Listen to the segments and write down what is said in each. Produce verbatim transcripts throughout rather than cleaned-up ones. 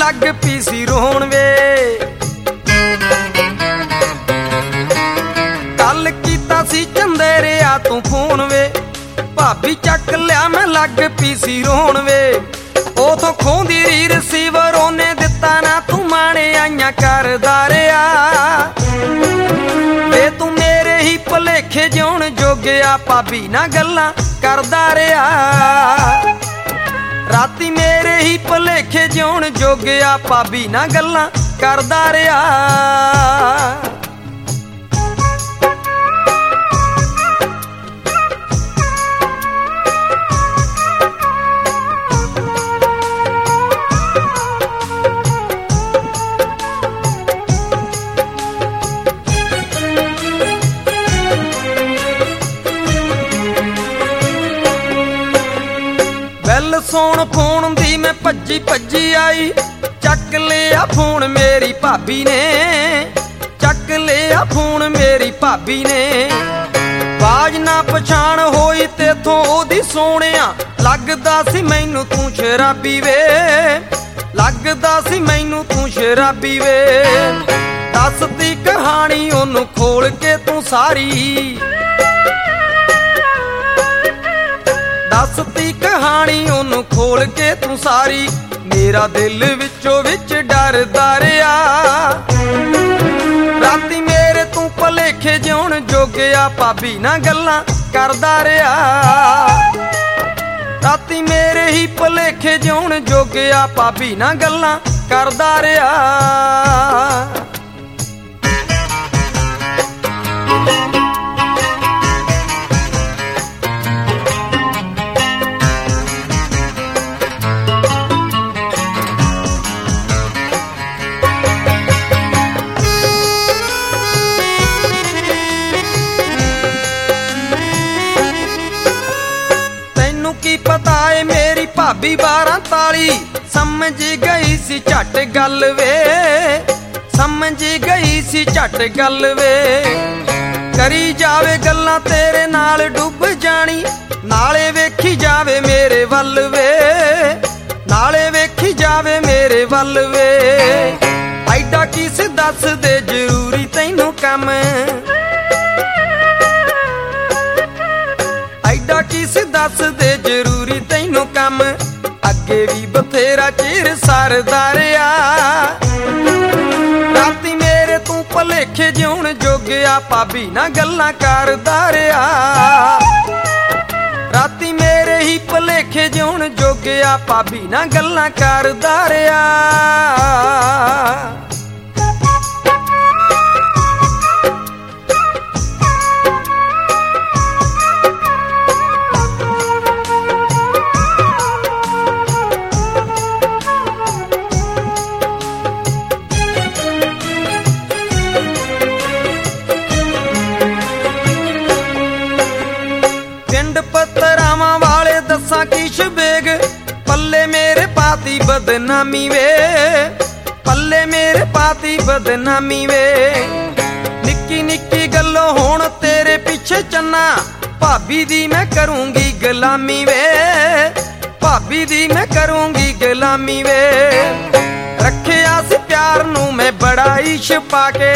ਲੱਗ ਪਈ ਸੀ ਰੋਣ ਵੇ। ਕੱਲ ਕੀਤਾ ਸੀ ਚੰਦੇਰਿਆ ਤੂੰ ਫੋਨ ਵੇ, ਭਾਬੀ ਚੱਕ ਲਿਆ ਮੈਂ ਲੱਗ ਪਈ ਸੀ ਰੋਣ ਵੇ। ਉਥੋਂ ਖੋਂਦੀ ਰੀ ਰਿਸੀਵਰ ਉਹਨੇ ਦਿੱਤਾ ਨਾ, ਤੂੰ ਮਾਣੇ ਆਈਆਂ ਕਰਦਾ ਰਿਹਾ ਵੇ। ਤੂੰ ਮੇਰੇ ਹੀ ਭੁਲੇਖੇ ਜਿਉਣ ਜੋਗਿਆ ਭਾਬੀ ਨਾਲ ਗੱਲਾਂ ਕਰਦਾ ਰਿਹਾ। ਰਾਤੀ ਮੇਰੇ ਹੀ ਭੁਲੇਖੇ ਜਿਉਣ ਜੋਗਿਆ ਭਾਬੀ ਨਾਲ ਗੱਲਾਂ ਕਰਦਾ ਰਿਹਾ। ਬੈਲ ਸੁਣ ਫੋਨ ਦੀ ਮੈਂ ਭੱਜੀ ਭੱਜੀ ਆਈ, ਚੱਕ ਲਿਆ ਫੋਨ ਮੇਰੀ ਭਾਬੀ ਨੇ, ਚੱਕ ਲਿਆ ਫੋਨ ਮੇਰੀ ਭਾਬੀ ਨੇ। ਬਾਜ ਨਾ ਪਛਾਣ ਹੋਈ ਤੇਥੋਂ ਉਹਦੀ ਸੋਹਣਿਆ, ਲੱਗਦਾ ਸੀ ਮੈਨੂੰ ਤੂੰ ਸ਼ਰਾਬੀ ਵੇ, ਲੱਗਦਾ ਸੀ ਮੈਨੂੰ ਤੂੰ ਸ਼ਰਾਬੀ ਵੇ। ਦੱਸਦੀ ਕਹਾਣੀ ਉਹਨੂੰ ਖੋਲ ਕੇ ਤੂੰ ਸਾਰੀ, ਦੱਸਦੀ ਕਹਾਣੀ ਉਹਨੂੰ ਖੋਲ ਕੇ ਤੂੰ ਸਾਰੀ। ਮੇਰਾ ਦਿਲ ਵਿੱਚੋਂ ਵਿੱਚ ਡਰਦਾ ਰਿਹਾ, ਰਾਤੀ ਮੇਰੇ ਤੂੰ ਭੁਲੇਖੇ ਜਿਉਣ ਜੋਗਿਆ ਭਾਬੀ ਨਾਲ ਗੱਲਾਂ ਕਰਦਾ ਰਿਹਾ। ਰਾਤੀ ਮੇਰੇ ਹੀ ਭੁਲੇਖੇ ਜਿਉਣ ਜੋਗਿਆ ਭਾਬੀ ਨਾਲ ਗੱਲਾਂ ਕਰਦਾ ਰਿਹਾ। ਕੀ ਪਤਾ ਏ ਮੇਰੀ ਭਾਬੀ ਬਾਰਾਂ ਤਾਲੀ, ਸਮਝ ਗਈ ਸੀ ਝੱਟ ਗੱਲ ਵੇ, ਸਮਝ ਗਈ ਸੀ ਝੱਟ ਗੱਲ ਵੇ। ਕਰੀ ਜਾਵੇ ਗੱਲਾਂ ਤੇਰੇ ਨਾਲ ਡੁੱਬ ਜਾਣੀ, ਨਾਲੇ ਵੇਖੀ ਜਾਵੇ ਮੇਰੇ ਵੱਲ ਵੇ, ਨਾਲੇ ਵੇਖੀ ਜਾਵੇ ਮੇਰੇ ਵੱਲ ਵੇ। ਐਡਾ ਕਿਸ ਦੱਸ ਦੇ ਜ਼ਰੂਰੀ ਤੈਨੂੰ ਕੰਮ, ਐਡਾ ਕਿਸ ਦੱਸ ਦੇ ਜ਼ਰੂਰੀ ਤੈਨੂੰ ਕੰਮ। ਅੱਗੇ ਵੀ ਬਥੇਰਾ ਚਿਰ ਸਰਦਾ ਰਿਹਾ, ਰਾਤੀ ਮੇਰੇ ਤੂੰ ਭੁਲੇਖੇ ਜਿਉਣ ਜੋਗਿਆ ਭਾਬੀ ਨਾਲ ਗੱਲਾਂ ਕਰਦਾ ਰਿਹਾ। ਰਾਤੀ ਮੇਰੇ ਹੀ ਭੁਲੇਖੇ ਜਿਉਣ ਜੋਗਿਆ ਭਾਬੀ ਨਾਲ ਗੱਲਾਂ ਕਰਦਾ ਰਿਹਾ। ਪਿੰਡ ਪਤਰਾਵਾਂ ਵਾਲੇ ਦੱਸਾਂ ਕੀ ਸ਼ਬੇਗ, ਪੱਲੇ ਮੇਰੇ ਪਾਤੀ ਬਦਨਾਮੀ ਵੇ, ਪੱਲੇ ਮੇਰੇ ਪਾਤੀ ਬਦਨਾਮੀ ਵੇ। ਨਿੱਕੀ ਨਿੱਕੀ ਗੱਲੋਂ ਹੁਣ ਤੇਰੇ ਪਿੱਛੇ ਚੰਨਾ, ਭਾਬੀ ਦੀ ਮੈਂ ਕਰੂੰਗੀ ਗੁਲਾਮੀ ਵੇ, ਭਾਬੀ ਦੀ ਮੈਂ ਕਰੂੰਗੀ ਗੁਲਾਮੀ ਵੇ। ਰੱਖਿਆ ਸੀ ਪਿਆਰ ਨੂੰ ਮੈਂ ਬੜਾ ਹੀ ਛੁਪਾ ਕੇ,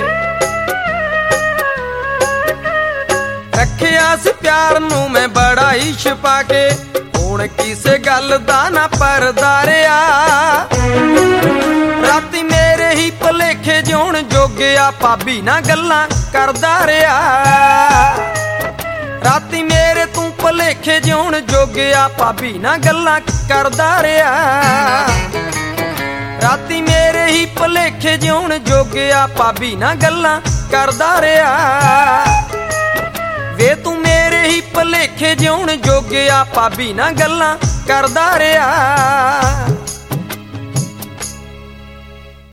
ਰੱਖਿਆ ਸੀ ਪਿਆਰ ਨੂੰ ਮੈਂ ਬੜਾ ਹੀ ਛੁਪਾ ਕੇ। ਹੁਣ ਕਿਸੇ ਗੱਲ ਦਾ ਨਾ ਪਰਦਾ ਰਿਹਾ, ਰਾਤੀ ਮੇਰੇ ਹੀ ਭੁਲੇਖੇ ਜਿਉਣ ਜੋਗਿਆ ਭਾਬੀ ਨਾਲ ਗੱਲਾਂ ਕਰਦਾ ਰਿਹਾ। ਰਾਤੀ ਮੇਰੇ ਤੂੰ ਭੁਲੇਖੇ ਜਿਉਣ ਜੋਗਿਆ ਭਾਬੀ ਨਾਲ ਗੱਲਾਂ ਕਰਦਾ ਰਿਹਾ। ਰਾਤੀ ਮੇਰੇ ਹੀ ਭੁਲੇਖੇ ਜਿਉਣ ਜੋਗਿਆ ਭਾਬੀ ਨਾਲ ਗੱਲਾਂ ਕਰਦਾ ਰਿਹਾ। ਵੇ ਤੂੰ ਮੇਰੇ ਹੀ ਭੁਲੇਖੇ ਜਿਉਣ ਜੋਗਿਆ ਭਾਬੀ ਨਾਲ ਗੱਲਾਂ ਕਰਦਾ ਰਿਹਾ।